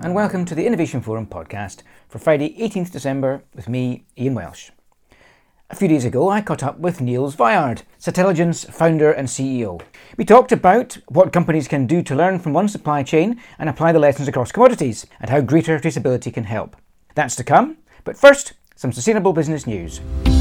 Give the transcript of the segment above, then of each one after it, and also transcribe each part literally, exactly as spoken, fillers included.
and welcome to the Innovation Forum podcast for Friday eighteenth December with me, Ian Welsh. A few days ago I caught up with Niels Veyard, Satelligence founder and C E O. We talked about what companies can do to learn from one supply chain and apply the lessons across commodities, and how greater traceability can help. That's to come, but first, some sustainable business news.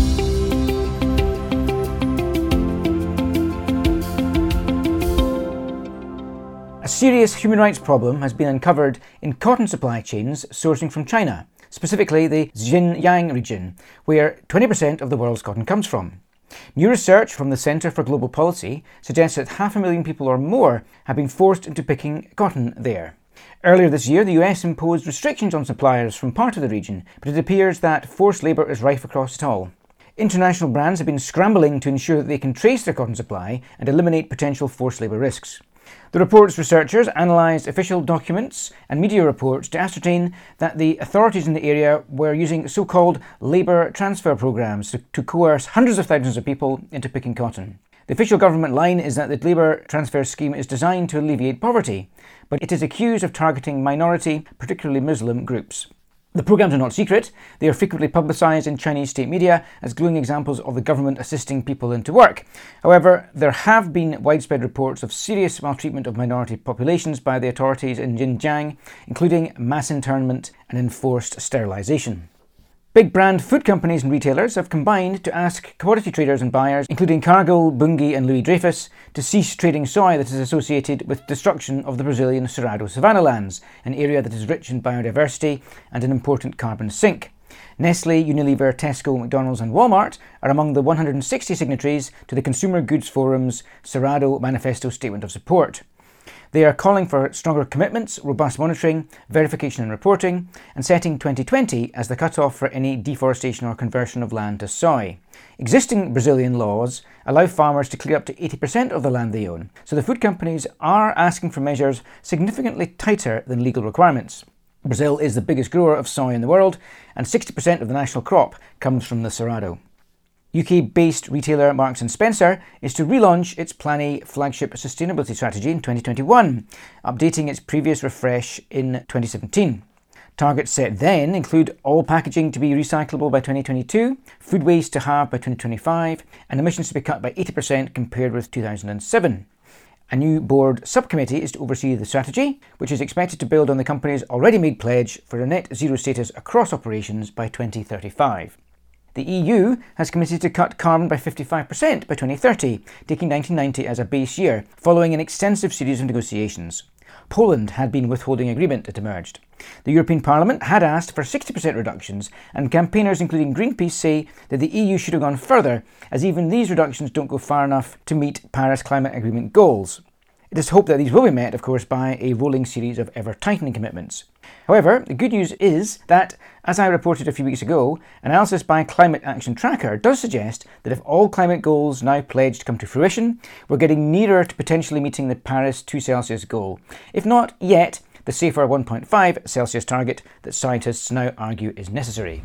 A serious human rights problem has been uncovered in cotton supply chains sourcing from China, specifically the Xinjiang region, where twenty percent of the world's cotton comes from. New research from the Centre for Global Policy suggests that half a million people or more have been forced into picking cotton there. Earlier this year, the U S imposed restrictions on suppliers from part of the region, but it appears that forced labour is rife across it all. International brands have been scrambling to ensure that they can trace their cotton supply and eliminate potential forced labour risks. The report's researchers analysed official documents and media reports to ascertain that the authorities in the area were using so-called labour transfer programmes to, to coerce hundreds of thousands of people into picking cotton. The official government line is that the labour transfer scheme is designed to alleviate poverty, but it is accused of targeting minority, particularly Muslim, groups. The programmes are not secret. They are frequently publicised in Chinese state media as glowing examples of the government assisting people into work. However, there have been widespread reports of serious maltreatment of minority populations by the authorities in Xinjiang, including mass internment and enforced sterilisation. Big brand food companies and retailers have combined to ask commodity traders and buyers, including Cargill, Bunge and Louis Dreyfus, to cease trading soy that is associated with destruction of the Brazilian Cerrado savanna lands, an area that is rich in biodiversity and an important carbon sink. Nestle, Unilever, Tesco, McDonald's and Walmart are among the one hundred sixty signatories to the Consumer Goods Forum's Cerrado Manifesto Statement of Support. They are calling for stronger commitments, robust monitoring, verification and reporting, and setting twenty twenty as the cut-off for any deforestation or conversion of land to soy. Existing Brazilian laws allow farmers to clear up to eighty percent of the land they own, so the food companies are asking for measures significantly tighter than legal requirements. Brazil is the biggest grower of soy in the world, and sixty percent of the national crop comes from the Cerrado. U K-based retailer Marks and Spencer is to relaunch its Planny flagship sustainability strategy in twenty twenty-one, updating its previous refresh in twenty seventeen. Targets set then include all packaging to be recyclable by twenty twenty-two, food waste to halve by twenty twenty-five, and emissions to be cut by eighty percent compared with two thousand seven. A new board subcommittee is to oversee the strategy, which is expected to build on the company's already made pledge for a net zero status across operations by twenty thirty-five. The E U has committed to cut carbon by fifty-five percent by twenty thirty, taking nineteen ninety as a base year, following an extensive series of negotiations. Poland had been withholding agreement, it emerged. The European Parliament had asked for sixty percent reductions, and campaigners including Greenpeace say that the E U should have gone further, as even these reductions don't go far enough to meet Paris Climate Agreement goals. It is hoped that these will be met, of course, by a rolling series of ever-tightening commitments. However, the good news is that, as I reported a few weeks ago, analysis by Climate Action Tracker does suggest that if all climate goals now pledged come to fruition, we're getting nearer to potentially meeting the Paris two Celsius goal, if not yet the safer one point five Celsius target that scientists now argue is necessary.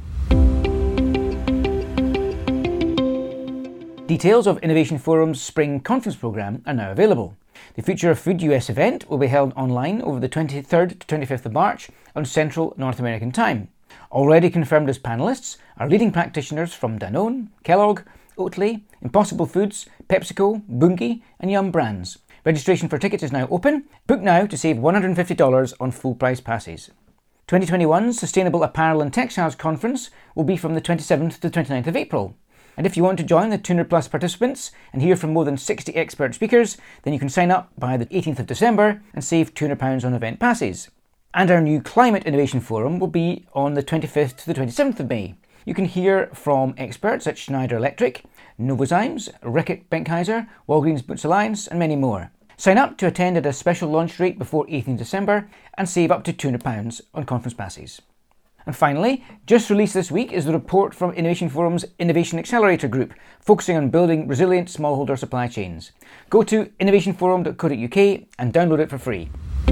Details of Innovation Forum's Spring Conference Programme are now available. The Future of Food U S event will be held online over the twenty-third to twenty-fifth of March on Central North American time. Already confirmed as panellists are leading practitioners from Danone, Kellogg, Oatly, Impossible Foods, PepsiCo, Bunge and Yum Brands. Registration for tickets is now open. Book now to save one hundred fifty dollars on full price passes. twenty twenty-one's Sustainable Apparel and Textiles Conference will be from the twenty-seventh to the twenty-ninth of April. And if you want to join the two hundred plus participants and hear from more than sixty expert speakers, then you can sign up by the eighteenth of December and save two hundred pounds on event passes. And our new Climate Innovation Forum will be on the twenty-fifth to the twenty-seventh of May. You can hear from experts at Schneider Electric, Novozymes, Reckitt Benckiser, Walgreens Boots Alliance and many more. Sign up to attend at a special launch rate before eighteenth of December and save up to two hundred pounds on conference passes. And finally, just released this week is the report from Innovation Forum's Innovation Accelerator Group, focusing on building resilient smallholder supply chains. Go to innovation forum dot co dot U K and download it for free.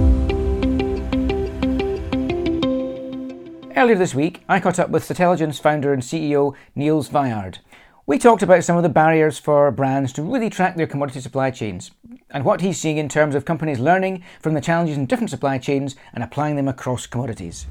Earlier this week, I caught up with Satelligence founder and C E O Niels Veyard. We talked about some of the barriers for brands to really track their commodity supply chains. and what he's seeing in terms of companies learning from the challenges in different supply chains and applying them across commodities.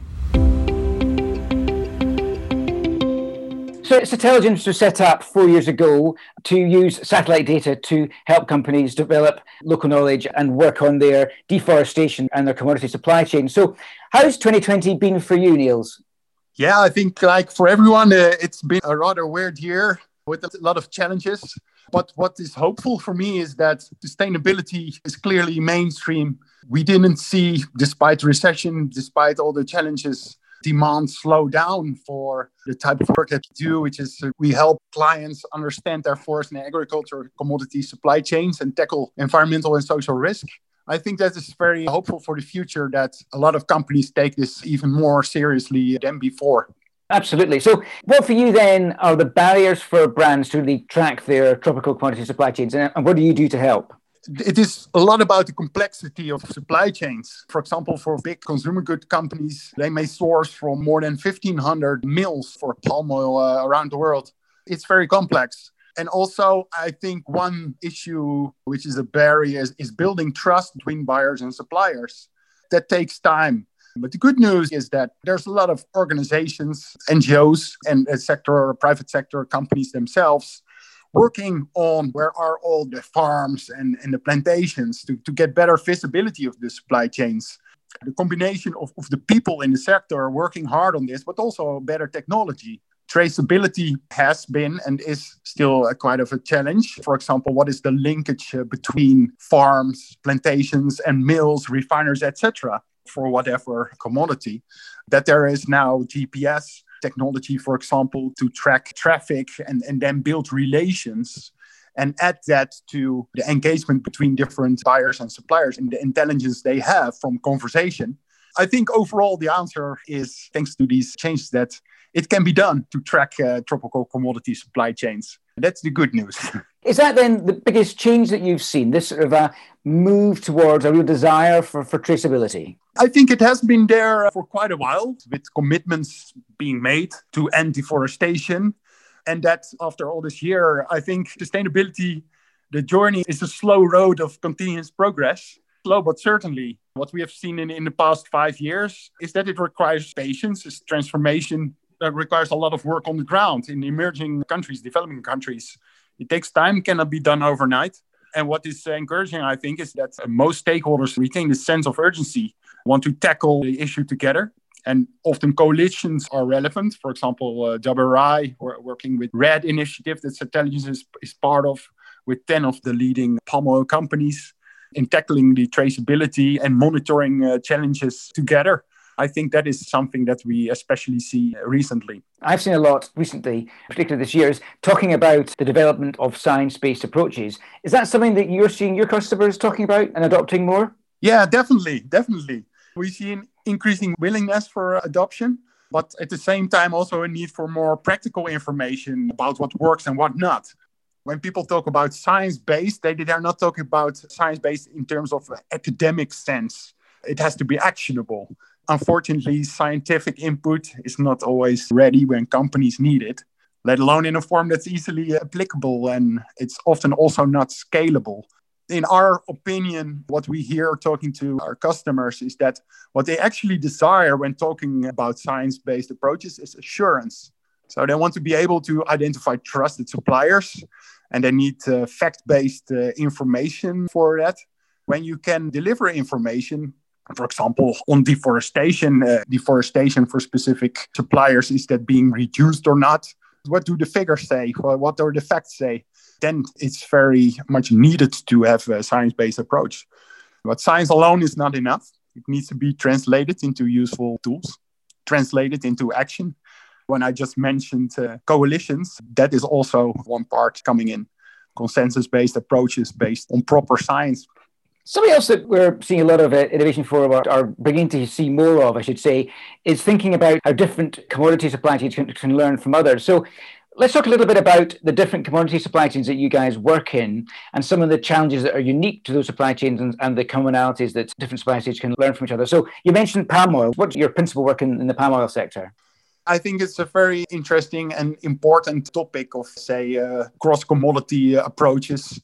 So Satelligence was set up four years ago to use satellite data to help companies develop local knowledge and work on their deforestation and their commodity supply chain. So how's twenty twenty been for you, Niels? Yeah, I think like for everyone, uh, it's been a rather weird year with a lot of challenges. But what is hopeful for me is that sustainability is clearly mainstream. We didn't see, despite recession, despite all the challenges, demand slow down for the type of work that we do, which is uh, we help clients understand their forest and agriculture commodity supply chains and tackle environmental and social risk. I think that is very hopeful for the future, that a lot of companies take this even more seriously than before. Absolutely. So what for you then are the barriers for brands to really track their tropical commodity supply chains, and what do you do to help? It is a lot about the complexity of supply chains. For example, for big consumer good companies, they may source from more than fifteen hundred mills for palm oil uh, around the world. It's very complex. And also, I think one issue, which is a barrier, is, is building trust between buyers and suppliers. That takes time. But the good news is that there's a lot of organizations, N G Os, and uh, sector, private sector companies themselves working on where are all the farms and, and the plantations to, to get better visibility of the supply chains. The combination of, of the people in the sector working hard on this, but also better technology. Traceability has been and is still a quite of a challenge. For example, what is the linkage uh, between farms, plantations, and mills, refiners, et cetera, for whatever commodity? That there is now G P S technology, for example, to track traffic and, and then build relations and add that to the engagement between different buyers and suppliers and the intelligence they have from conversation. I think overall the answer is, thanks to these changes, that it can be done to track uh, tropical commodity supply chains. That's the good news. Is that then the biggest change that you've seen, this sort of a move towards a real desire for, for traceability? I think it has been there for quite a while, with commitments being made to end deforestation. And that after all this year, I think sustainability, the journey is a slow road of continuous progress. Slow, but certainly. What we have seen in, in the past five years is that it requires patience, it's transformation that requires a lot of work on the ground in emerging countries, developing countries. It takes time, cannot be done overnight. And what is encouraging, I think, is that most stakeholders retain the sense of urgency, want to tackle the issue together. And often coalitions are relevant. For example, uh, W R I, we're working with RED initiative that Satelligence is, is part of, with ten of the leading palm oil companies in tackling the traceability and monitoring uh, challenges together. I think that is something that we especially see recently. I've seen a lot recently, particularly this year, is talking about the development of science-based approaches. Is that something that you're seeing your customers talking about and adopting more? Yeah, definitely, definitely. We see an increasing willingness for adoption, but at the same time also a need for more practical information about what works and what not. When people talk about science-based, they, they are not talking about science-based in terms of academic sense. It has to be actionable. Unfortunately, scientific input is not always ready when companies need it, let alone in a form that's easily applicable, and it's often also not scalable. In our opinion, what we hear talking to our customers is that what they actually desire when talking about science-based approaches is assurance. So they want to be able to identify trusted suppliers, and they need uh, fact-based uh, information for that. When you can deliver information, for example, on deforestation, uh, deforestation for specific suppliers, is that being reduced or not? What do the figures say? What do the facts say? Then it's very much needed to have a science-based approach. But science alone is not enough. It needs to be translated into useful tools, translated into action. When I just mentioned uh, coalitions, that is also one part coming in. Consensus-based approaches based on proper science. Something else that we're seeing a lot of uh, innovation for, or are beginning to see more of, I should say, is thinking about how different commodity supply chains can, can learn from others. So let's talk a little bit about the different commodity supply chains that you guys work in and some of the challenges that are unique to those supply chains and, and the commonalities that different supply chains can learn from each other. So you mentioned palm oil. What's your principal work in, in the palm oil sector? I think it's a very interesting and important topic of, say, uh, cross-commodity uh, approaches.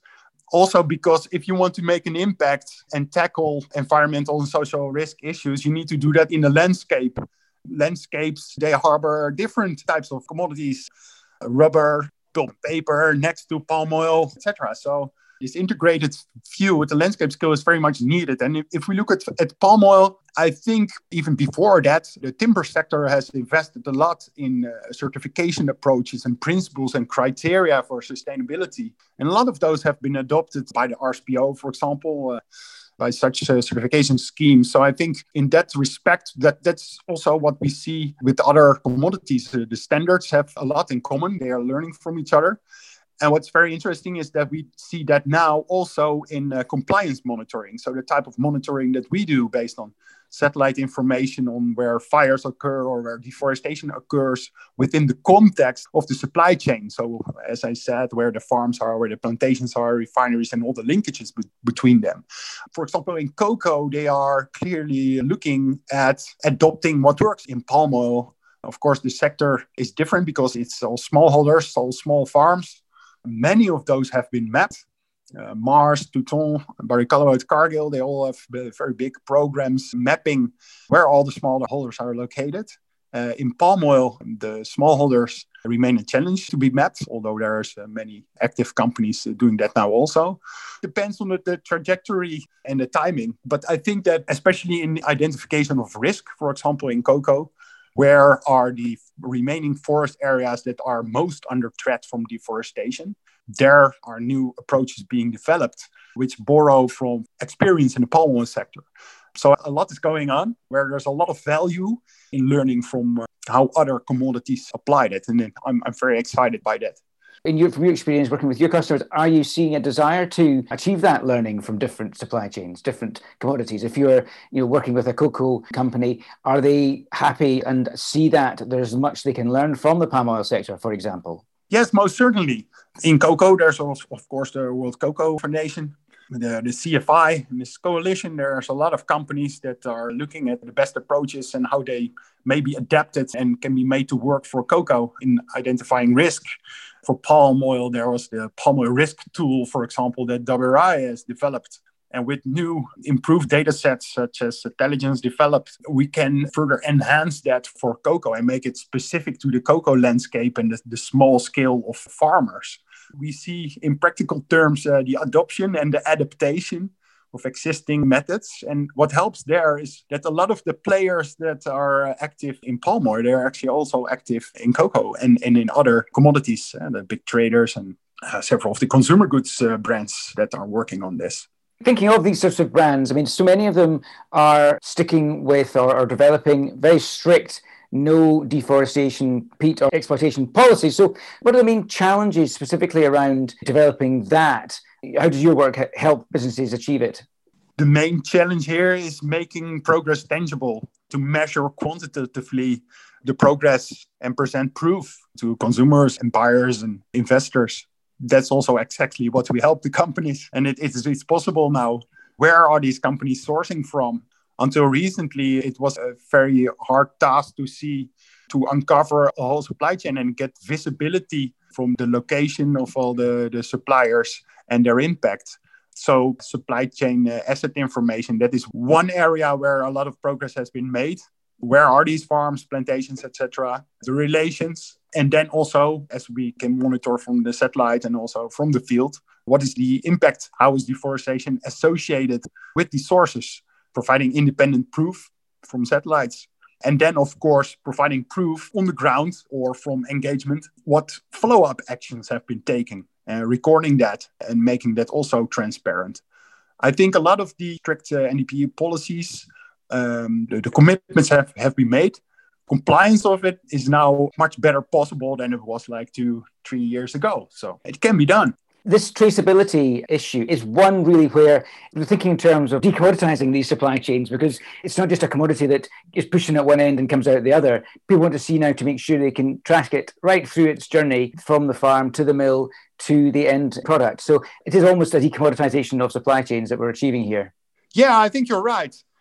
Also, because if you want to make an impact and tackle environmental and social risk issues, you need to do that in the landscape. Landscapes, they harbor different types of commodities, rubber, pulp and paper, next to palm oil, et cetera. So this integrated view with the landscape scale is very much needed. And if, if we look at, at palm oil, I think even before that, the timber sector has invested a lot in uh, certification approaches and principles and criteria for sustainability. And a lot of those have been adopted by the R S P O, for example, uh, by such uh, certification schemes. So I think in that respect, that, that's also what we see with other commodities. Uh, the standards have a lot in common. They are learning from each other. And what's very interesting is that we see that now also in uh, compliance monitoring. So the type of monitoring that we do based on satellite information on where fires occur or where deforestation occurs within the context of the supply chain. So as I said, where the farms are, where the plantations are, refineries, and all the linkages be- between them. For example, in cocoa, they are clearly looking at adopting what works in palm oil. Of course, the sector is different because it's all smallholders, all small farms. Many of those have been mapped. Uh, Mars, Touton, Barry Callebaut, Cargill, they all have very big programs mapping where all the smallholders are located. Uh, in palm oil, the smallholders remain a challenge to be mapped, although there's uh, many active companies uh, doing that now also. Depends on the, the trajectory and the timing. But I think that especially in the identification of risk, for example, in cocoa, where are the remaining forest areas that are most under threat from deforestation? There are new approaches being developed, which borrow from experience in the palm oil sector. So a lot is going on where there's a lot of value in learning from uh, how other commodities apply that. And I'm, I'm very excited by that. In your, from your experience working with your customers, are you seeing a desire to achieve that learning from different supply chains, different commodities? If you're you know, working with a cocoa company, are they happy and see that there's much they can learn from the palm oil sector, for example? Yes, most certainly. In cocoa, there's also, of course, the World Cocoa Foundation, the, the C F I, and this coalition. There's a lot of companies that are looking at the best approaches and how they may be adapted and can be made to work for cocoa in identifying risk. For palm oil, there was the palm oil risk tool, for example, that W R I has developed. And with new improved data sets such as intelligence developed, we can further enhance that for cocoa and make it specific to the cocoa landscape and the, the small scale of farmers. We see in practical terms uh, the adoption and the adaptation of existing methods. And what helps there is that a lot of the players that are active in palm oil, they're actually also active in cocoa and, and in other commodities, uh, the big traders and uh, several of the consumer goods uh, brands that are working on this. Thinking of these sorts of brands, I mean, so many of them are sticking with or, or developing very strict no deforestation, peat or exploitation policies. So what are the main challenges specifically around developing that? How does your work help businesses achieve it? The main challenge here is making progress tangible, to measure quantitatively the progress and present proof to consumers and buyers and investors. That's also exactly what we help the companies. And it, it's, it's possible now. Where are these companies sourcing from? Until recently, it was a very hard task to see, to uncover a whole supply chain and get visibility from the location of all the, the suppliers and their impact. So supply chain uh, asset information, that is one area where a lot of progress has been made. Where are these farms, plantations, et cetera? The relations. And then also, as we can monitor from the satellite and also from the field, what is the impact? How is deforestation associated with the sources? Providing independent proof from satellites. And then, of course, providing proof on the ground or from engagement, what follow-up actions have been taken, uh, recording that and making that also transparent. I think a lot of the strict uh, N D P policies, um, the, the commitments have, have been made. Compliance of it is now much better possible than it was like two, three years ago. So it can be done. This traceability issue is one really where we're thinking in terms of decommoditizing these supply chains, because it's not just a commodity that is pushing at one end and comes out at the other. People want to see now to make sure they can track it right through its journey from the farm to the mill to the end product. So it is almost a decommoditization of supply chains that we're achieving here. Yeah, I think you're right.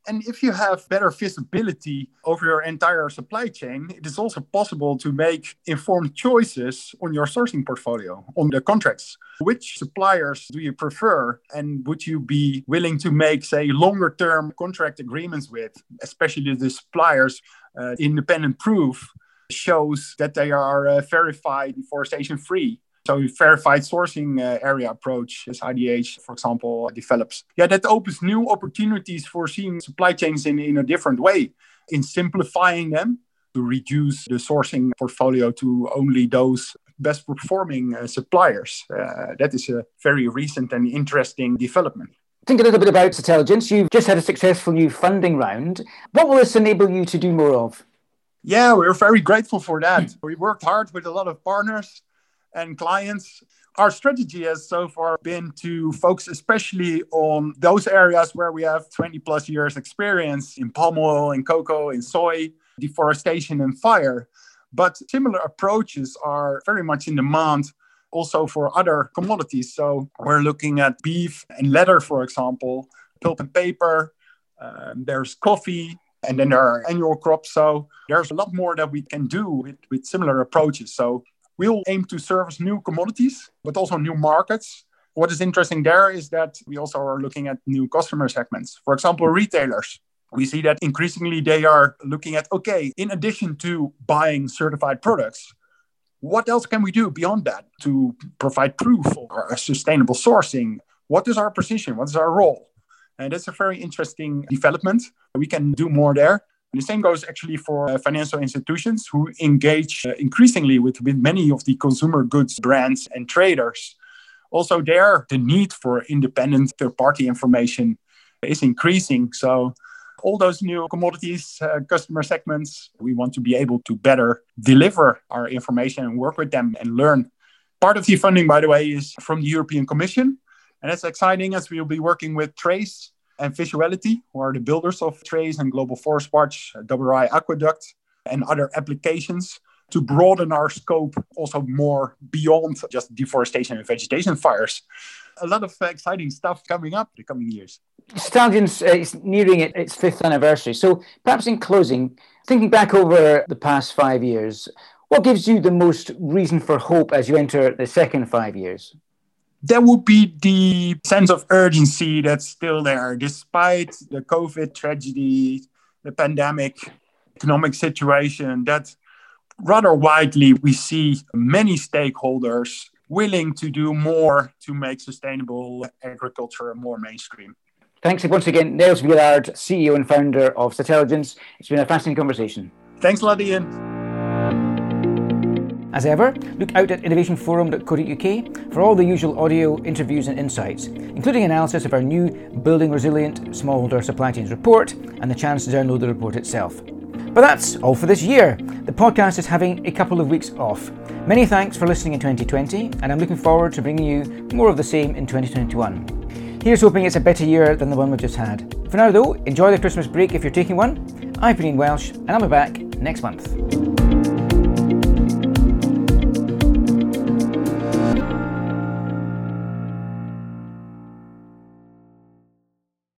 And if you have better visibility over your entire supply chain, it is also possible to make informed choices on your sourcing portfolio, on the contracts. Which suppliers do you prefer? And would you be willing to make, say, longer term contract agreements with, especially the suppliers? Uh, independent proof shows that they are uh, verified deforestation free. So verified sourcing uh, area approach, as I D H, for example, develops. Yeah, that opens new opportunities for seeing supply chains in, in a different way, in simplifying them to reduce the sourcing portfolio to only those best performing uh, suppliers. Uh, that is a very recent and interesting development. Think a little bit about Satelligence. You've just had a successful new funding round. What will this enable you to do more of? Yeah, we're very grateful for that. We worked hard with a lot of partners and clients. Our strategy has so far been to focus especially on those areas where we have twenty plus years experience in palm oil, in cocoa, in soy, deforestation and fire. But similar approaches are very much in demand also for other commodities. So we're looking at beef and leather, for example, pulp and paper, um, there's coffee, and then there are annual crops. So there's a lot more that we can do with, with similar approaches. So we'll aim to service new commodities, but also new markets. What is interesting there is that we also are looking at new customer segments. For example, retailers. We see that increasingly they are looking at, okay, in addition to buying certified products, what else can we do beyond that to provide proof or sustainable sourcing? What is our position? What is our role? And that's a very interesting development. We can do more there. And the same goes actually for uh, financial institutions who engage uh, increasingly with, with many of the consumer goods brands and traders. Also there, the need for independent third-party information is increasing. So all those new commodities, uh, customer segments, we want to be able to better deliver our information and work with them and learn. Part of the funding, by the way, is from the European Commission. And that's exciting as we'll be working with Trace and Visuality, who are the builders of Trace and Global Forest Watch, W R I Aqueduct, and other applications to broaden our scope also more beyond just deforestation and vegetation fires. A lot of exciting stuff coming up in the coming years. Satelligence uh, is nearing it, its fifth anniversary. So perhaps in closing, thinking back over the past five years, what gives you the most reason for hope as you enter the second five years? That would be the sense of urgency that's still there, despite the COVID tragedy, the pandemic, economic situation, that rather widely we see many stakeholders willing to do more to make sustainable agriculture more mainstream. Thanks once again, Nels Wielaert, C E O and founder of Satelligence. It's been a fascinating conversation. Thanks a lot, Ian. As ever, look out at innovation forum dot co dot U K for all the usual audio, interviews and insights, including analysis of our new Building Resilient Smallholder Supply Chains report and the chance to download the report itself. But that's all for this year. The podcast is having a couple of weeks off. Many thanks for listening in twenty twenty, and I'm looking forward to bringing you more of the same in twenty twenty-one. Here's hoping it's a better year than the one we've just had. For now though, enjoy the Christmas break if you're taking one. I've been Ian Welsh, and I'll be back next month.